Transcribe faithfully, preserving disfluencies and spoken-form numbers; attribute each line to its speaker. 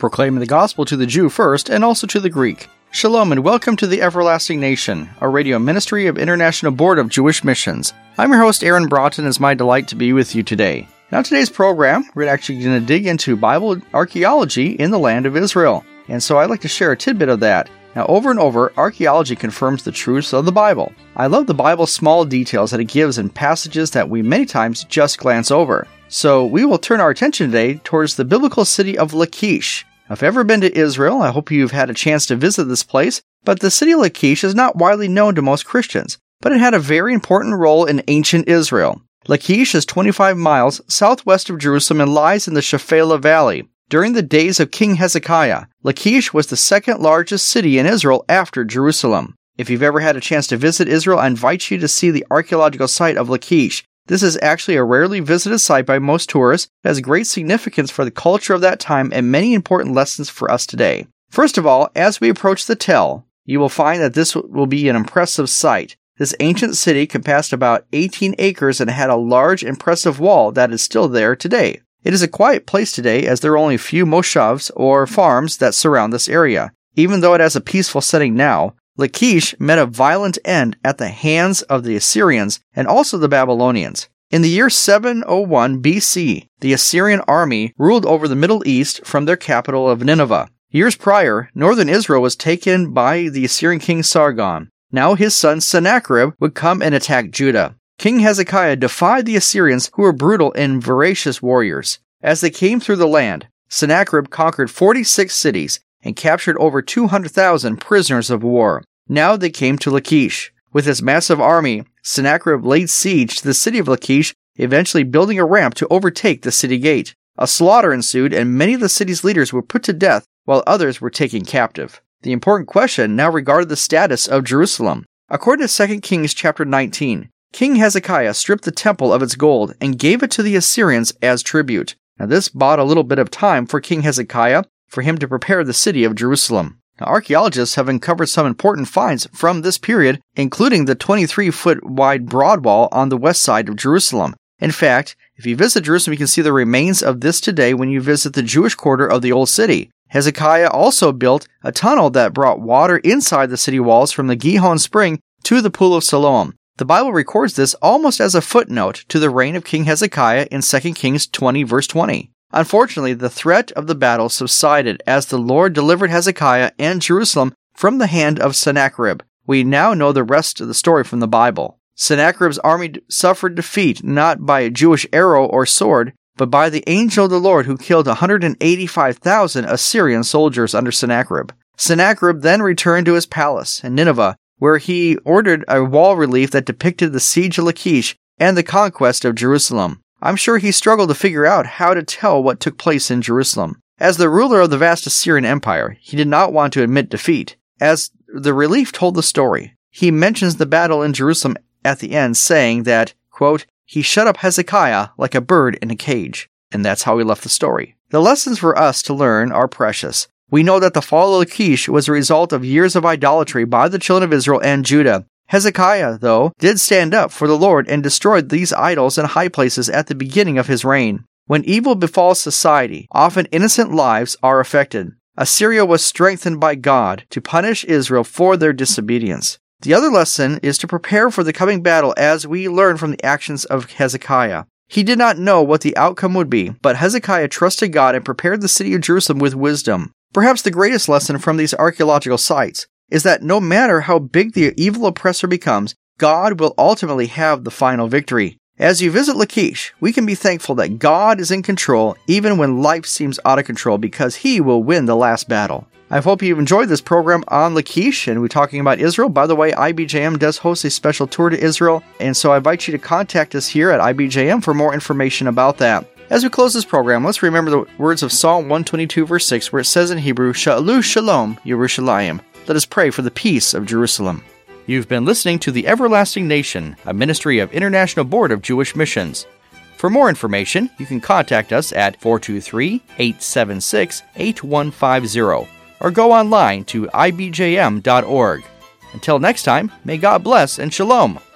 Speaker 1: proclaiming the gospel to the Jew first and also to the Greek. Shalom and welcome to the Everlasting Nation, a radio ministry of International Board of Jewish Missions. I'm your host, Aaron Broughton. It's my delight to be with you today. Now, today's program, we're actually going to dig into Bible archaeology in the land of Israel. And so I'd like to share a tidbit of that. Now, over and over, archaeology confirms the truths of the Bible. I love the Bible's small details that it gives in passages that we many times just glance over. So we will turn our attention today towards the biblical city of Lachish. Now, if you've ever been to Israel, I hope you've had a chance to visit this place, but the city of Lachish is not widely known to most Christians, but it had a very important role in ancient Israel. Lachish is twenty-five miles southwest of Jerusalem and lies in the Shephelah Valley. During the days of King Hezekiah, Lachish was the second largest city in Israel after Jerusalem. If you've ever had a chance to visit Israel, I invite you to see the archaeological site of Lachish. This is actually a rarely visited site by most tourists. It has great significance for the culture of that time and many important lessons for us today. First of all, as we approach the Tell, you will find that this will be an impressive sight. This ancient city compassed about eighteen acres and had a large, impressive wall that is still there today. It is a quiet place today as there are only a few moshavs or farms that surround this area. Even though it has a peaceful setting now, Lachish met a violent end at the hands of the Assyrians and also the Babylonians. In the year seven oh one B C, the Assyrian army ruled over the Middle East from their capital of Nineveh. Years prior, northern Israel was taken by the Assyrian king Sargon. Now his son Sennacherib would come and attack Judah. King Hezekiah defied the Assyrians, who were brutal and voracious warriors. As they came through the land, Sennacherib conquered forty-six cities and captured over two hundred thousand prisoners of war. Now they came to Lachish. With his massive army, Sennacherib laid siege to the city of Lachish, eventually building a ramp to overtake the city gate. A slaughter ensued, and many of the city's leaders were put to death, while others were taken captive. The important question now regarded the status of Jerusalem. According to Second Kings chapter nineteen, King Hezekiah stripped the temple of its gold and gave it to the Assyrians as tribute. Now this bought a little bit of time for King Hezekiah for him to prepare the city of Jerusalem. Now, archaeologists have uncovered some important finds from this period, including the twenty-three foot wide broad wall on the west side of Jerusalem. In fact, if you visit Jerusalem, you can see the remains of this today when you visit the Jewish quarter of the Old City. Hezekiah also built a tunnel that brought water inside the city walls from the Gihon spring to the Pool of Siloam. The Bible records this almost as a footnote to the reign of King Hezekiah in Second Kings twenty verse twenty. Unfortunately, the threat of the battle subsided as the Lord delivered Hezekiah and Jerusalem from the hand of Sennacherib. We now know the rest of the story from the Bible. Sennacherib's army suffered defeat not by a Jewish arrow or sword, but by the angel of the Lord who killed one hundred eighty-five thousand Assyrian soldiers under Sennacherib. Sennacherib then returned to his palace in Nineveh, where he ordered a wall relief that depicted the siege of Lachish and the conquest of Jerusalem. I'm sure he struggled to figure out how to tell what took place in Jerusalem. As the ruler of the vast Assyrian Empire, he did not want to admit defeat. As the relief told the story, he mentions the battle in Jerusalem at the end, saying that, quote, he shut up Hezekiah like a bird in a cage. And that's how he left the story. The lessons for us to learn are precious. We know that the fall of Lachish was a result of years of idolatry by the children of Israel and Judah. Hezekiah, though, did stand up for the Lord and destroyed these idols and high places at the beginning of his reign. When evil befalls society, often innocent lives are affected. Assyria was strengthened by God to punish Israel for their disobedience. The other lesson is to prepare for the coming battle as we learn from the actions of Hezekiah. He did not know what the outcome would be, but Hezekiah trusted God and prepared the city of Jerusalem with wisdom. Perhaps the greatest lesson from these archaeological sites is that no matter how big the evil oppressor becomes, God will ultimately have the final victory. As you visit Lachish, we can be thankful that God is in control even when life seems out of control because He will win the last battle. I hope you've enjoyed this program on Lachish, and we're talking about Israel. By the way, I B J M does host a special tour to Israel, and so I invite you to contact us here at I B J M for more information about that. As we close this program, let's remember the words of Psalm one twenty-two, verse six, where it says in Hebrew, Sha'alu Shalom Yerushalayim. Let us pray for the peace of Jerusalem. You've been listening to The Everlasting Nation, a ministry of International Board of Jewish Missions. For more information, you can contact us at four two three, eight seven six, eight one five zero or go online to I B J M dot org. Until next time, may God bless and shalom.